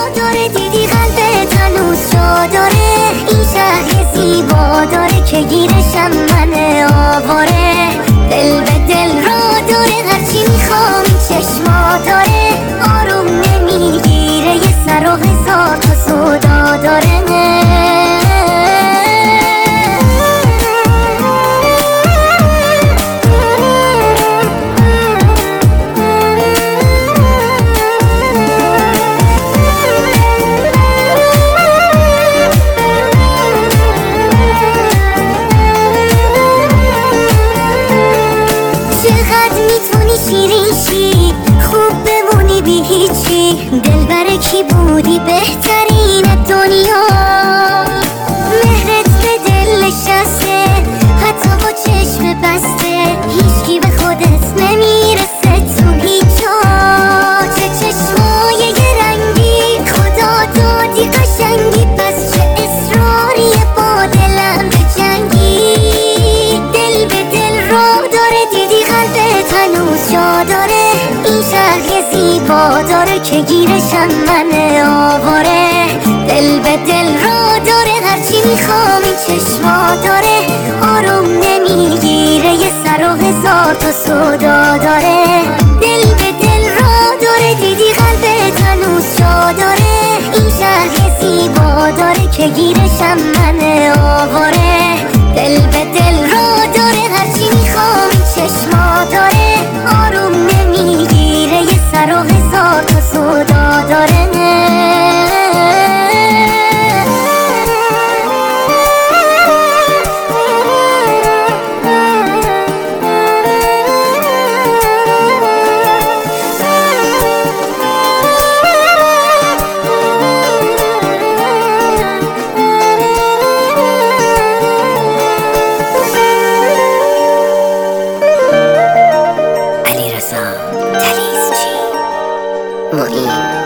داره، دیدی قلبت هنوز جا داره. این شهر زیبا داره که گیرشم من آواره. دل به دل را داره، هرچی میخوام این چشما داره. آروم نمیگیره، یه سر و هزار تا سودا داره. شیرین خوب بمونی بی هیچی، دلبر کی بودی بهترین دنیا. مهرت به دل نشسته حتی با چشم بسته، هیچکی به خودت نمیرسه تو هیچ جا. چه چشمای یه رنگی خدا دادی قشنگی، پس چه اصراری با دلم به جنگی. دل به دل را داره، دیدی قلبت هنوز جا داره. این شهر زیبا داره که گیرشم من آواره. دل به دل را داره، هرچی میخوام این چشما داره. آروم نمیگیره، یه سر و هزار تا سودا داره. دل به دل را داره، دیدی قلبت هنوز جا داره. این شهر زیبا داره که گیرشم من آواره. دل به دل را داره، هرچی میخوام این چشما داره. آروم نمیگیره، یه سر و هزار تا سودا داره. معین